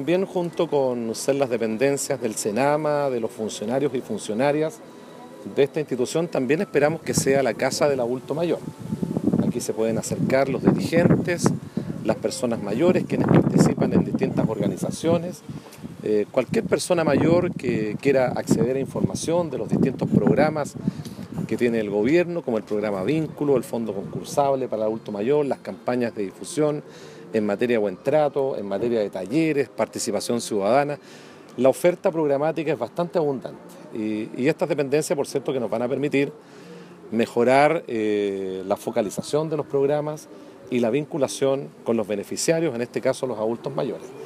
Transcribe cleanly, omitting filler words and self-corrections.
También junto con ser las dependencias del Senama, de los funcionarios y funcionarias de esta institución, también esperamos que sea la casa del adulto mayor. Aquí se pueden acercar los dirigentes, las personas mayores, quienes participan en distintas organizaciones, cualquier persona mayor que quiera acceder a información de los distintos programas que tiene el gobierno, como el programa Vínculo, el Fondo Concursable para el Adulto Mayor, las campañas de difusión en materia de buen trato, en materia de talleres, participación ciudadana. La oferta programática es bastante abundante y estas dependencias, por cierto, que nos van a permitir mejorar la focalización de los programas y la vinculación con los beneficiarios, en este caso los adultos mayores.